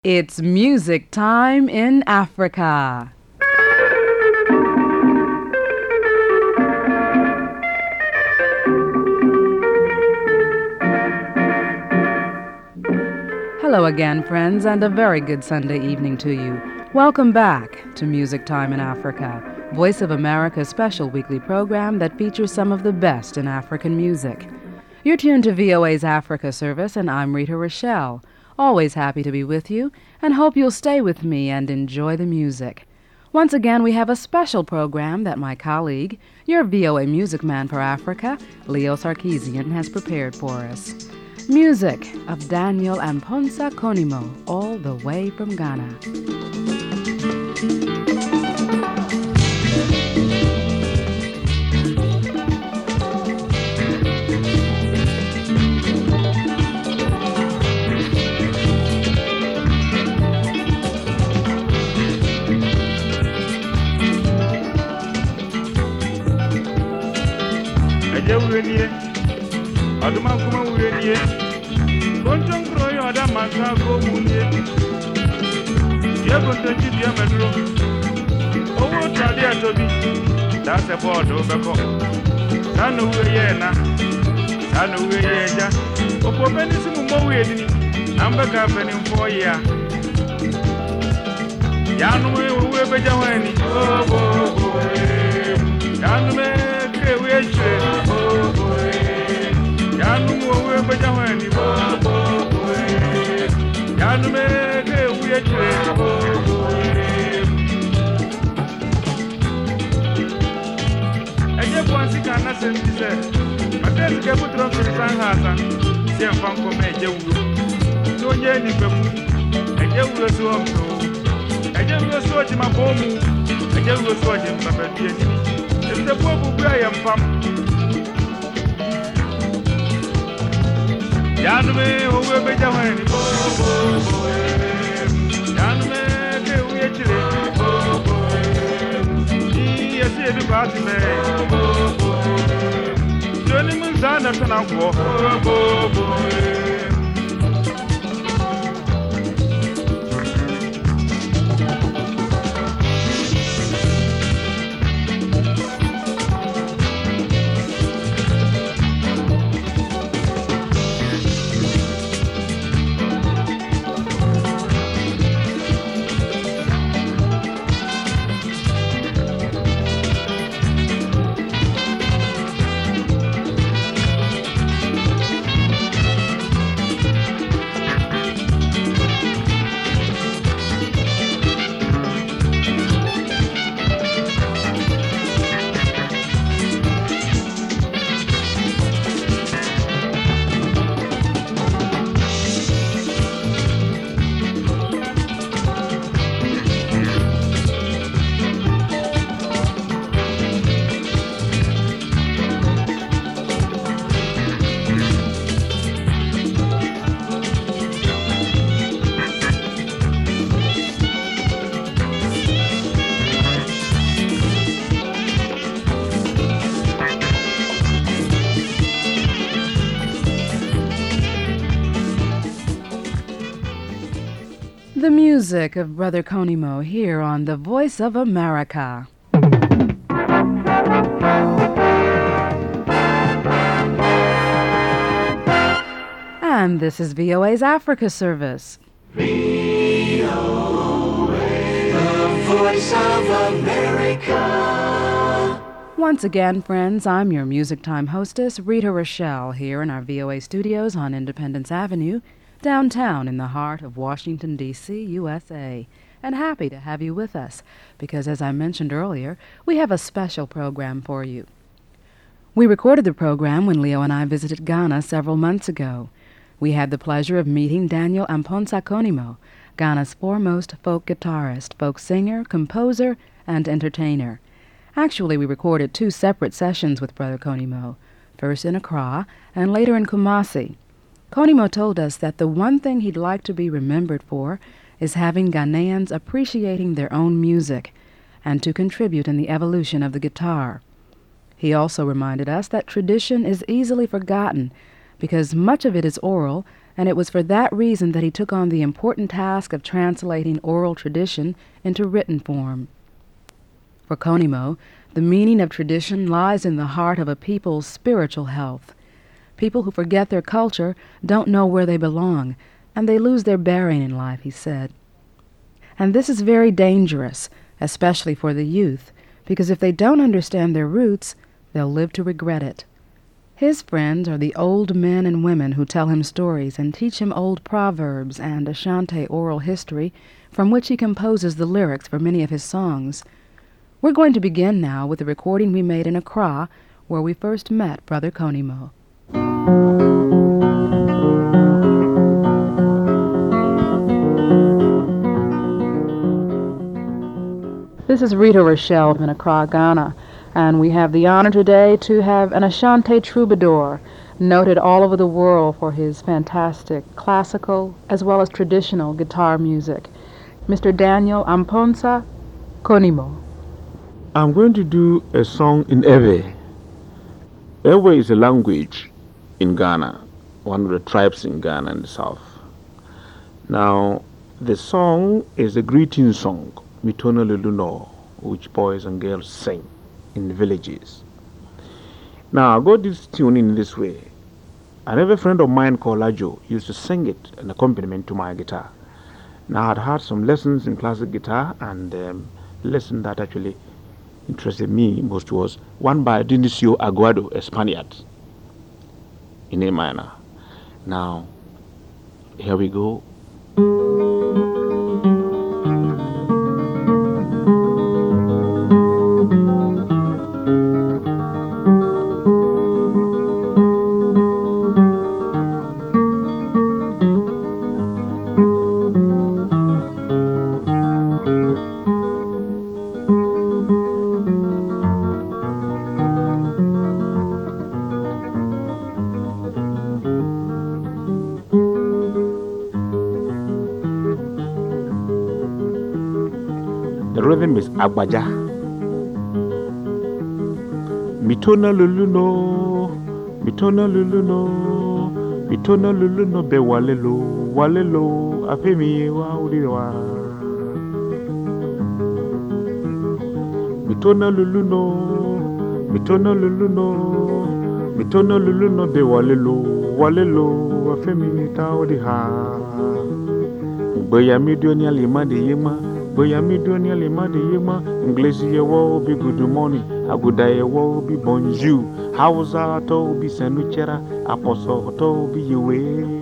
It's music time in Africa. Hello again, friends, and a very good Sunday evening to you. Welcome back to Music Time in Africa, Voice of America's special weekly program that features some of the best in African music. You're tuned to VOA's Africa service, and I'm Rita Rochelle. Always happy to be with you, and hope you'll stay with me and enjoy the music. Once again, we have a special program that my colleague, your VOA Music Man for Africa, Leo Sarkeesian, has prepared for us. Music of Daniel Amponsa Konimo, all the way from Ghana. Aduma kuma wureniye konton kroyo ada masa ko munye ye konton ji dia medro owo tade atobi da se board obeko sanu weye na sanu weye ja opo beni simu mo wedini amba ka beni mfo ya yanu we beja wani yanu me ke we che yanu we beja wani yanu me ke we che eje kwansi kana sentise matesi ke butro san hasa se mfanko meje wuro so nye ni beku eje wuro so omso eje wuro so ji mabomu eje wuro so ji mbabadie ni se pobu bua ya mpam yanu me owe beja wani yanu me ke uye chile ni yesi edu bati me joni munzana tana kwa The music of Brother Konimo here on the Voice of America. And this is VOA's Africa service. VOA, the Voice of America. Once again, friends, I'm your Music Time hostess, Rita Rochelle, here in our VOA studios on Independence Avenue, downtown in the heart of Washington, D.C., USA, and happy to have you with us, because as I mentioned earlier, we have a special program for you. We recorded the program when Leo and I visited Ghana several months ago. We had the pleasure of meeting Daniel Amponsa Konimo, Ghana's foremost folk guitarist, folk singer, composer, and entertainer. Actually, we recorded 2 separate sessions with Brother Konimo, first in Accra and later in Kumasi. Konimo told us that the one thing he'd like to be remembered for is having Ghanaians appreciating their own music and to contribute in the evolution of the guitar. He also reminded us that tradition is easily forgotten because much of it is oral and it was for that reason that he took on the important task of translating oral tradition into written form. For Konimo, the meaning of tradition lies in the heart of a people's spiritual health. People who forget their culture don't know where they belong, and they lose their bearing in life, he said. And this is very dangerous, especially for the youth, because if they don't understand their roots, they'll live to regret it. His friends are the old men and women who tell him stories and teach him old proverbs and Ashanti oral history, from which he composes the lyrics for many of his songs. We're going to begin now with a recording we made in Accra, where we first met Brother Konimo. This is Rita Rochelle in Accra, Ghana, and we have the honor today to have an Ashanti troubadour, noted all over the world for his fantastic classical as well as traditional guitar music, Mr. Daniel Amponsa Konimo. I'm going to do a song in Ewe. Ewe is a language in Ghana, one of the tribes in Ghana in the south. Now, the song is a greeting song, Mitona Luluno, which boys and girls sing in the villages. Now, I got this tune in this way. Another friend of mine called Lajo used to sing it an accompaniment to my guitar. Now, I'd had some lessons in classic guitar, and the lesson that actually interested me most was one by Dinicio Aguado, a Spaniard, in A minor. Now, here we go. The rhythm is Agbaja. Mitona luluno, mitona luluno, mitona luluno be walelo, walelo, apemi wa uliwa. Mitona luluno, mitona luluno, mitona luluno be walelo, walelo, afemi ta uliha. Boya midonia lima de yema. Boya midonia lima de yema. English ye wo be good morning. Aguda ye wo be bonjour. Hausa to be sanuchera. Aposo to be yewe.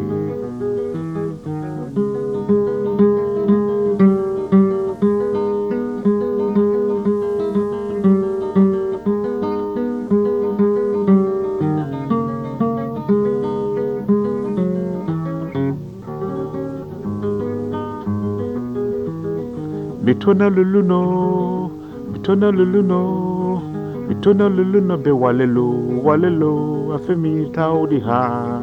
Mitona luluno, mitona luluno, mitona luluno be walelo, walelo, afemi taudi ha.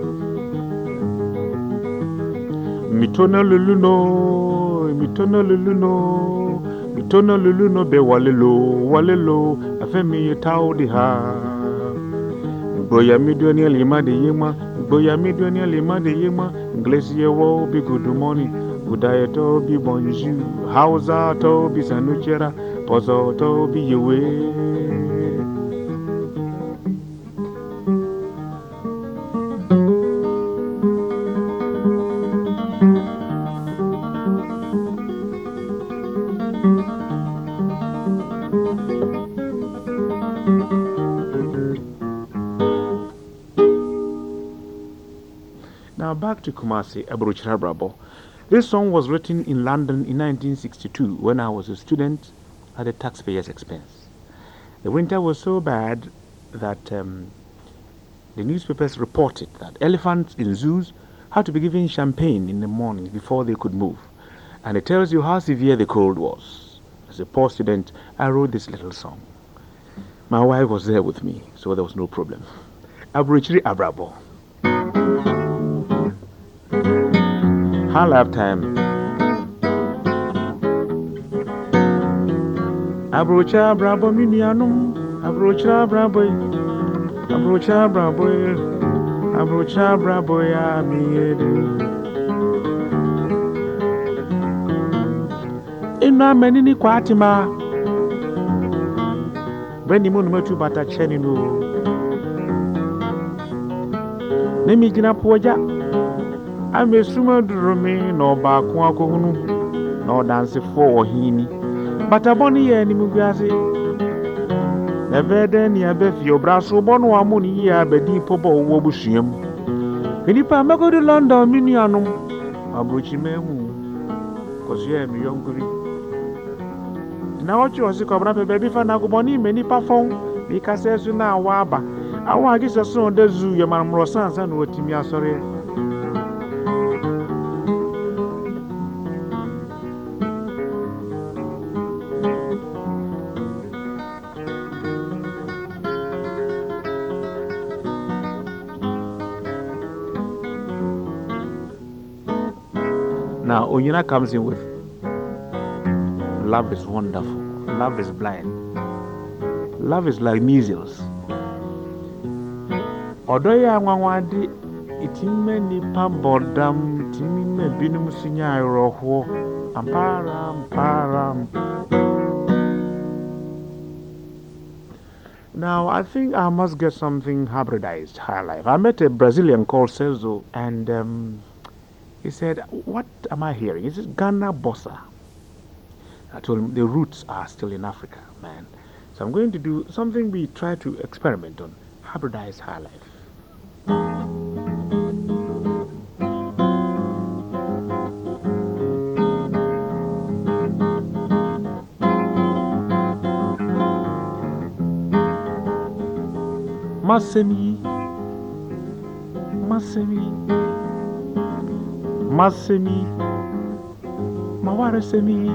Mitona luluno, mitona luluno, mitona luluno be walelo, walelo, afemi taudi ha. Boya midonia lima de yema, boya midonia lima de yema, English wo be good morning. Udaya to be bonjour, Hausa to be sanuchera, Pozo to be yewe. Now back to Kumasi, Aburuchira Brabo. This song was written in London in 1962 when I was a student at the taxpayer's expense. The winter was so bad that the newspapers reported that elephants in zoos had to be given champagne in the morning before they could move. And it tells you how severe the cold was. As a poor student, I wrote this little song. My wife was there with me, so there was no problem. Aburuchiri Abrabo. Her lifetime. Abrocha brabo minianum, abrocha brabo, abrocha brabo. Abrocha braboya miedu. Ina menini kwatima. Brandi mo numetu bata cheni no. Nemi jina poja. Ame suma drumi no ba kwa kohunu. No dance for hini. Bata boni ye ni mubiase. Nebede ni abefi obraso bonu amuni ya bedi pobo wo busuam. Penipa mego de London minianum. Abrochi memu. Kozie mi yonkuri. Na watch you see cobra baby for na go money many perform because as you now waba I want to get so the zoo your man rosan and what me sorry now Onyina comes in with love is wonderful. Love is blind. Love is like measles. Odoya nwawade itimme nipa bodam itimme binum sunya ayroho ampara. Now I think I must get something hybridized high life. I met a Brazilian called Celso and he said, "What am I hearing? Is it Ghana Bossa?" I told him the roots are still in Africa, man. So I'm going to do something we try to experiment on, hybridize high life. Masemi, maware semi.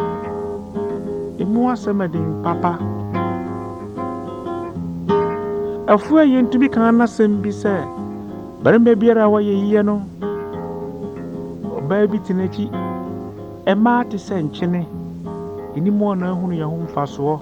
Imua semadin papa afua yentumi kan na sem bi se barembe biara wa ye no oba bi tinechi e ma te se nchene inimu na hunu ya ho mfaso.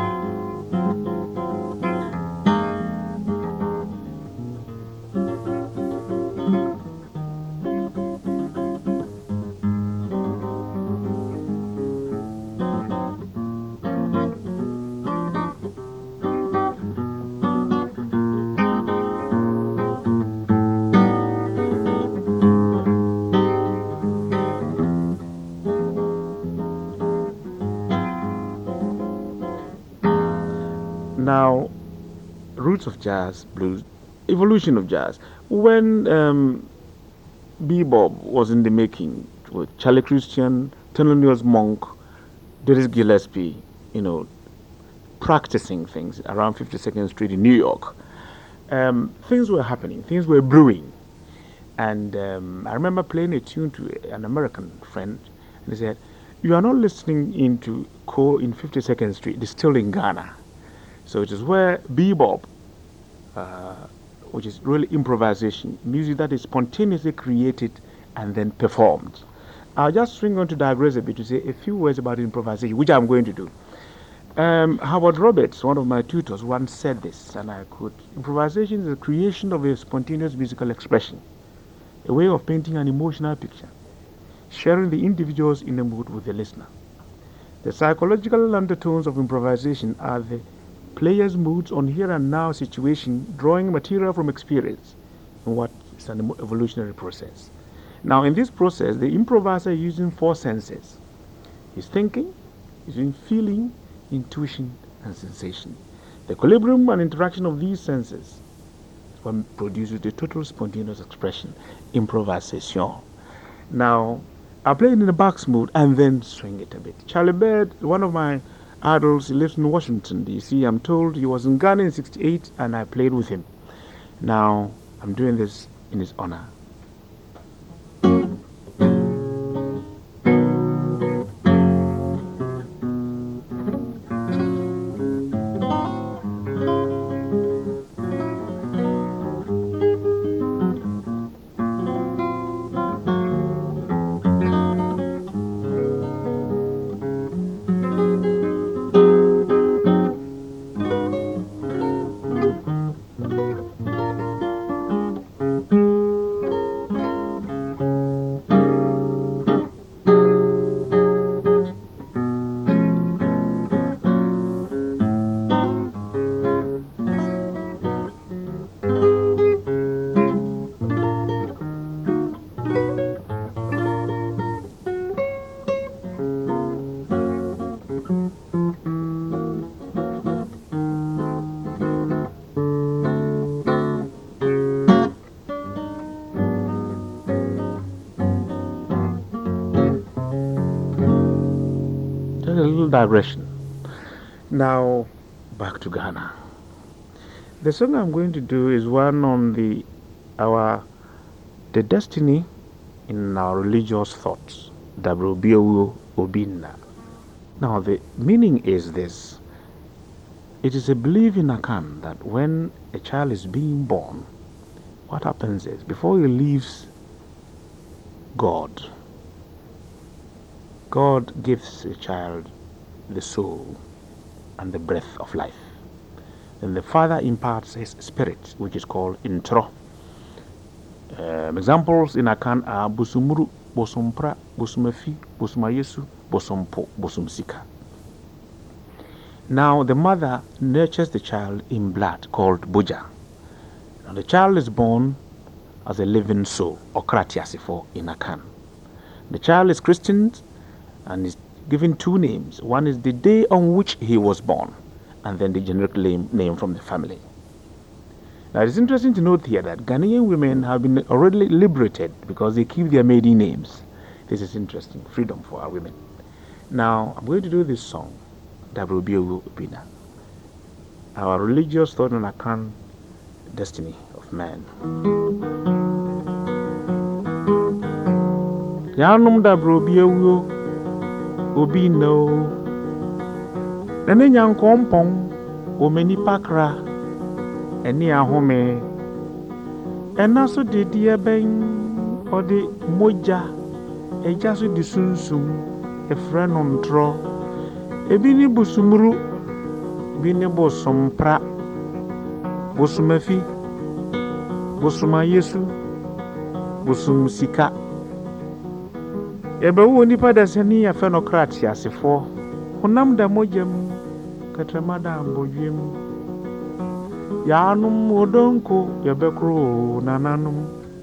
Now, roots of jazz, blues, evolution of jazz. When bebop was in the making with Charlie Christian, Thelonious Monk, Dizzy Gillespie, practicing things around 52nd Street in New York, things were happening, things were brewing. And I remember playing a tune to an American friend, and he said, "You are not listening into Ko in 52nd Street, it's still in Ghana." So it is where bebop, which is really improvisation, music that is spontaneously created and then performed. I'll just swing on to digress a bit to say a few words about improvisation, which I'm going to do. Howard Roberts, one of my tutors, once said this, and I quote, "Improvisation is the creation of a spontaneous musical expression, a way of painting an emotional picture, sharing the individuals in the mood with the listener. The psychological undertones of improvisation are the player's moods on here and now situation, drawing material from experience in what is an evolutionary process. Now, in this process, the improviser is using 4 senses. He's thinking, he's using feeling, intuition, and sensation. The equilibrium and interaction of these senses is what produces the total spontaneous expression, improvisation." Now, I play it in the box mood and then swing it a bit. Charlie Bird, one of my idols, he lives in Washington, D.C. I'm told he was in Ghana in '68 and I played with him. Now, I'm doing this in his honor. little digression. Now, back to Ghana. The song I'm going to do is one on the destiny in our religious thoughts. Dabrobio Obinna. Now, the meaning is this. It is a belief in Akan that when a child is being born, what happens is, before he leaves God, God gives a child the soul and the breath of life. Then the father imparts his spirit, which is called intro. Examples in Akan are Busumuru, Bosumpra, Bosumafi, Bosumayesu, Bosumpo, Bosumsika. Now the mother nurtures the child in blood called Boja. Now the child is born as a living soul, or Kratiasifo in Akan. The child is christened and is given two names. One is the day on which he was born, and then the generic name from the family. Now it's interesting to note here that Ghanaian women have been already liberated because they keep their maiden names. This is interesting, freedom for our women. Now I'm going to do this song, Dabrobio Obinna, our religious thought on Akan destiny of man. Yanum Dabrobio Obinna Nane Yankompong Omeni Pakra Eni Ahome Enaso de Diabeng or the Moja Ejasu di Sunsum a friend on tro Ebini Busumuru Bini Bosumpra Bosumafi Bosumayesu Bosumsika Ebe nipa da sani ya fenokrati asefo honam da mojem katramada ambojwem yanum odonko yebekro nananum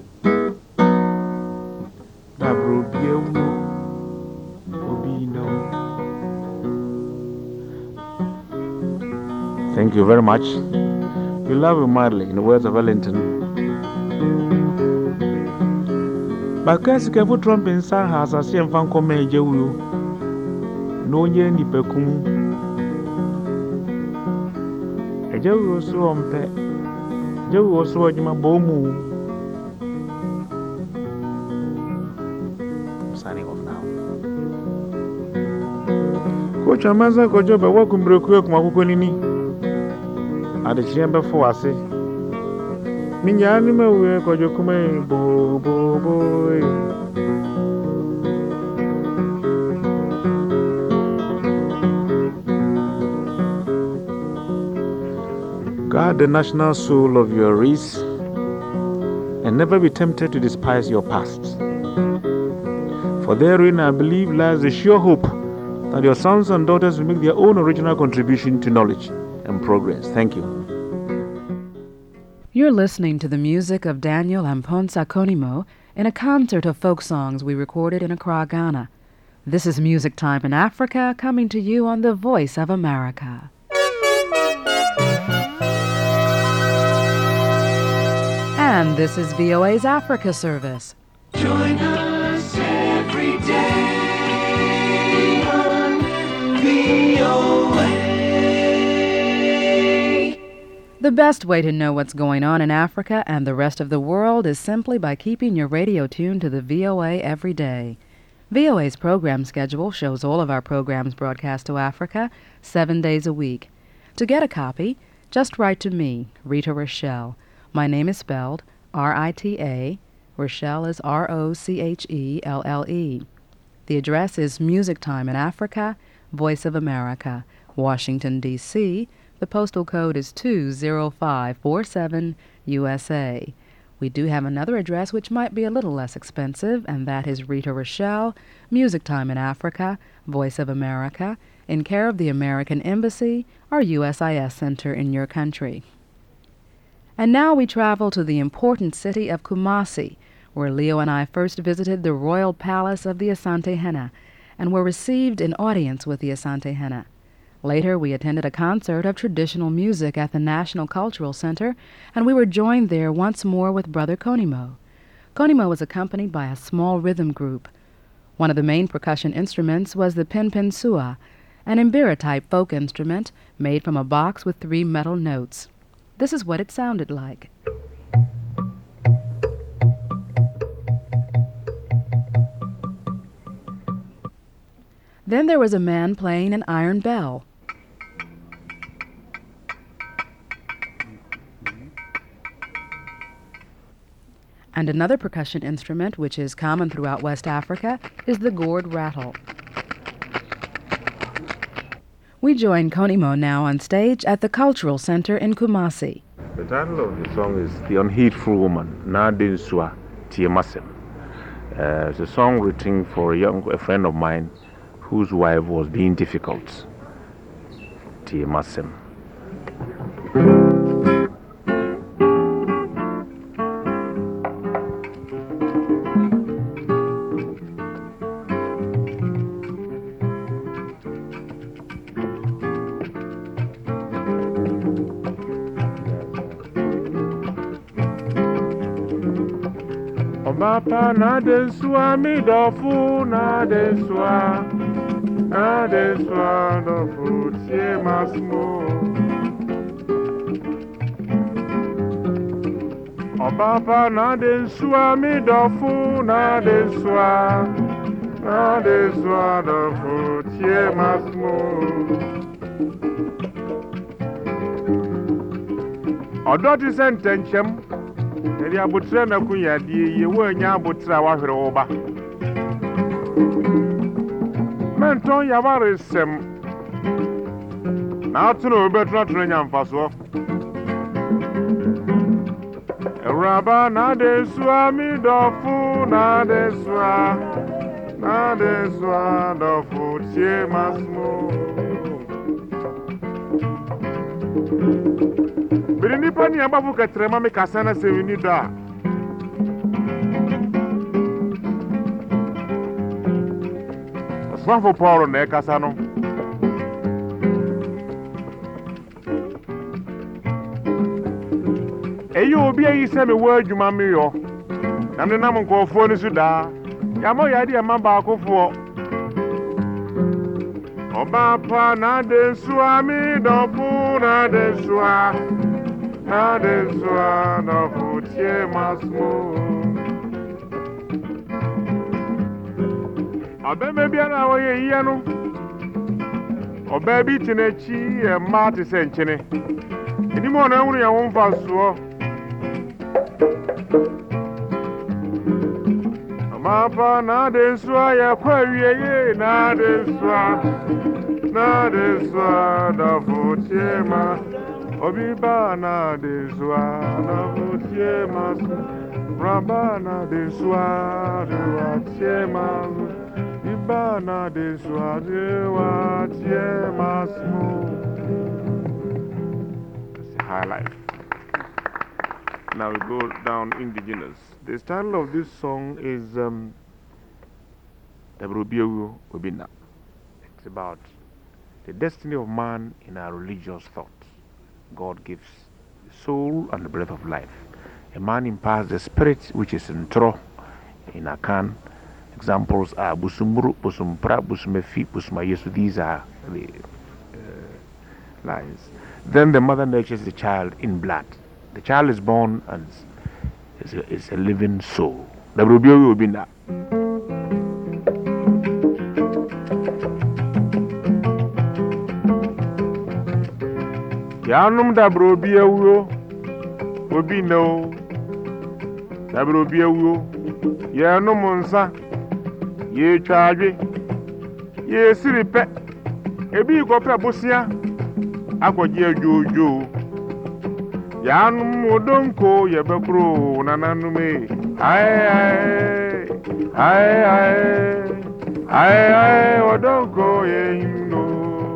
dabrobiewu obino. Thank you very much. We love you madly, in the words of Ellington. Bakasi kefu Trump in San has a same fan come jewu. No ye ni pekum. A jewu so ompe. Jewu so ojima bomu. Signing off now. Coach Amaza kojo ba wakum breku kuma kuko nini. Ade chiembe fo ase. Minyani mewe kojo kume bo bo boy. Guard the national soul of your race and never be tempted to despise your past. For therein, I believe, lies the sure hope that your sons and daughters will make their own original contribution to knowledge and progress. Thank you. You're listening to the music of Daniel Amponsa Konimo in a concert of folk songs we recorded in Accra, Ghana. This is Music Time in Africa, coming to you on the Voice of America. And this is VOA's Africa Service. Join us every day on VOA. The best way to know what's going on in Africa and the rest of the world is simply by keeping your radio tuned to the VOA every day. VOA's program schedule shows all of our programs broadcast to Africa 7 days a week. To get a copy, just write to me, Rita Rochelle. My name is spelled R-I-T-A. Rochelle is R-O-C-H-E-L-L-E. The address is Music Time in Africa, Voice of America, Washington, D.C., The postal code is 20547 USA. We do have another address which might be a little less expensive, and that is Rita Rochelle, Music Time in Africa, Voice of America, in care of the American Embassy or USIS Center in your country. And now we travel to the important city of Kumasi, where Leo and I first visited the royal palace of the Asante Henna, and were received in audience with the Asante Henna. Later, we attended a concert of traditional music at the National Cultural Center, and we were joined there once more with Brother Konimo. Konimo was accompanied by a small rhythm group. One of the main percussion instruments was the penpensua, an mbira-type folk instrument made from a box with 3 metal notes. This is what it sounded like. Then there was a man playing an iron bell. And another percussion instrument, which is common throughout West Africa, is the gourd rattle. We join Konimo now on stage at the Cultural Center in Kumasi. The title of the song is The Unheedful Woman, Nadin Swa Tiemasem. It's a song written for a friend of mine whose wife was being difficult. Tiemasem. Papa na deswa mi dofu na deswa dofu tie masmo. O papa na deswa mi dofu na deswa dofu tie masmo. Odoti sentenchem. Eri abutra na kunya die ye wanya abutra wa hwere wo ba. Menton ya waresem. Na atu no betra tro nya mfaso. Eraba na deswa mi dofu na deswa dofu tie masmo. Birini pani abafu ketrema me kasana se wini da. Aswan fo Paulo na kasano. Eyo obi ayi se me wa adwuma me yo. Na me nam nkofo ni su da. Ya mo ya de ma ba akofo. Oba pa na deswa mi dofu na deswa dofu tie masmo. Abe me bia na wo ye yiye no. Oba bi tinechi e ma te se nchene. Idi mo na nwuru ya wo mfa so. Amapa na deswa ya kwa wiye ye na deswa dofu tie masmo. Obiba na deswa dofu tie masmo. Rabana deswa tie masmo. Ibana deswa tie masmo. It's a high life. Now we go down indigenous. The title of this song is Dabrobieu Obina. It's about the destiny of man in our religious thought. God gives the soul and the breath of life. A man imparts the spirit which is in Tro, in Akan. Examples are Busumuru, Busumpra, Busumefi, Busumayesu. These are the lines. Then the mother nurtures the child in blood. The child is born and is a living soul. Dabrobieu Obina. Yanum dabrobieu obino. Dabrobieu yanum nsa ye twaadwe ye siripe ebi gope bosia akwaje ajojo yanum odonko ye bekro nananume ai odonko ye himno.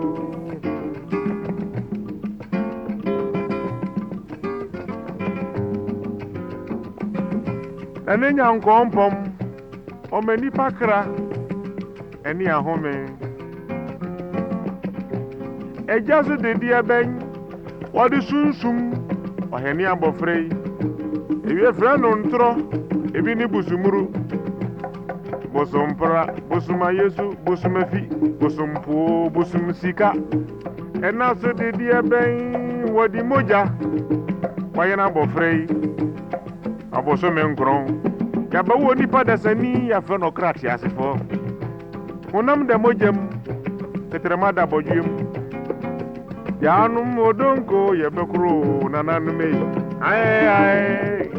Ene nyankompom omeni pakra eni ahome ejaso de dia ben wodi sunsum oheni abofrei ewie fra no ntro ebi ni busumuru bosompra, bosuma Yesu, bosumefi, bosumpo, bosumsika. And now so the dear bang, what the moja, Wayana Bofrey, Abosomen grown. Yabawo nipa dasani ya fenokrati asifo. Onam da mojem, tetremada bojum. Yanum odonko yebekro nananume. Ay,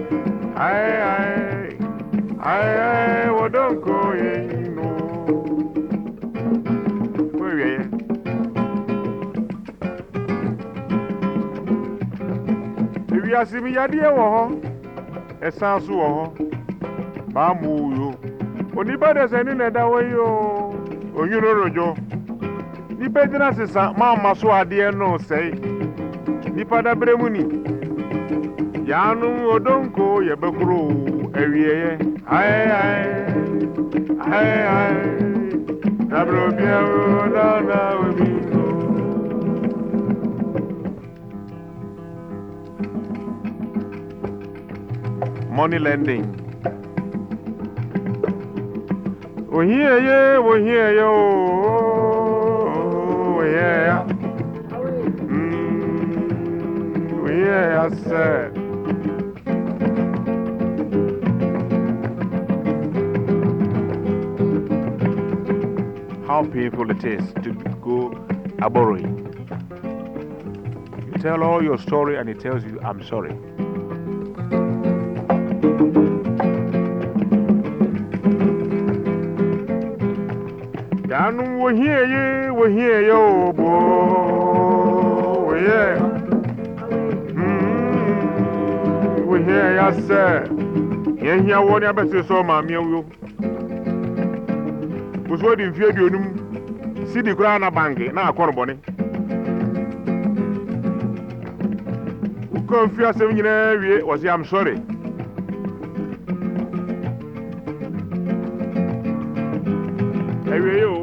odonko ye no. Where if you see me, yadia wo, esansu wo. Bamu yo. Onipa dasani na da wayo. Onyuro rojo. Nipa dina sesa mama so ade no sei. Nipa da bremu ni. Yanu odonko yebekro ewieye. Ai. Abro bia na obi. Money lending. Oh yeah, oh yeah, oh yeah. Oh yeah, I said. How painful it is to go a borrowing. You tell all your story and it tells you, I'm sorry. Yanu wo here yo bo yeah. We here ya say. Here won ya bese so ma mi yo. Wo di mfie bi onum. Si di kura na banki na akoro bone. Uko mfie asem nyina wie was I'm sorry. Ewe yo.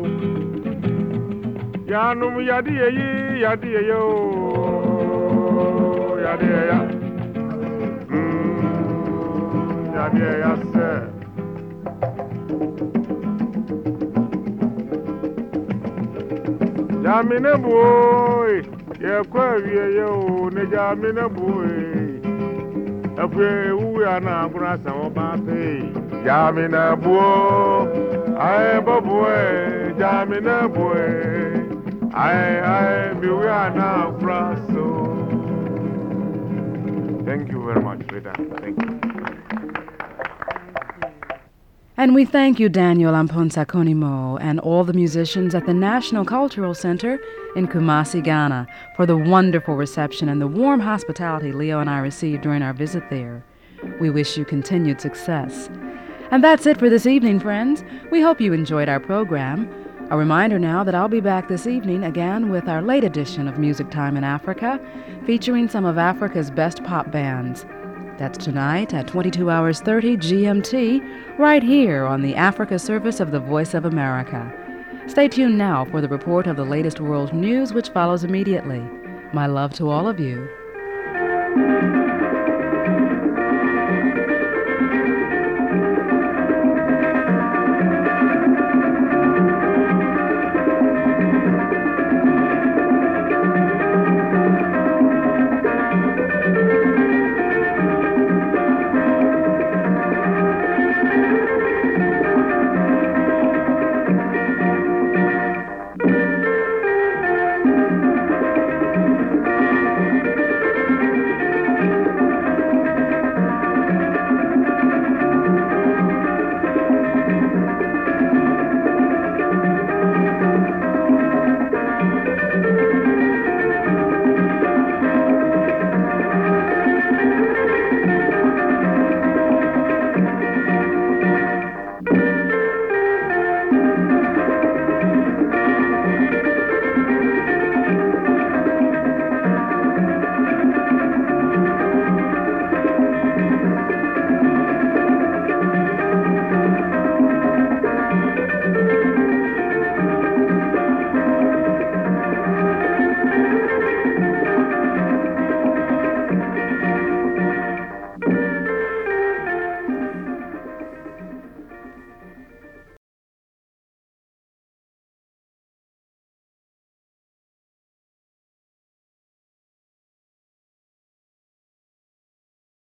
Yanum yadi yo. Yadi ya. Yadi ya se. Jamine boy, ye kwa wie yo, ne jamine boy. Afwe uwe ana kuna sa ba pe. Jamine boy, ai boy, jamine boy. I we are now so. Thank you very much, Rita. Thank you. And we thank you, Daniel Amponsa Konimo, and all the musicians at the National Cultural Center in Kumasi, Ghana, for the wonderful reception and the warm hospitality Leo and I received during our visit there. We wish you continued success. And that's it for this evening, friends. We hope you enjoyed our program. A reminder now that I'll be back this evening again with our late edition of Music Time in Africa, featuring some of Africa's best pop bands. That's tonight at 22 hours 30 GMT, right here on the Africa service of the Voice of America. Stay tuned now for the report of the latest world news, which follows immediately. My love to all of you.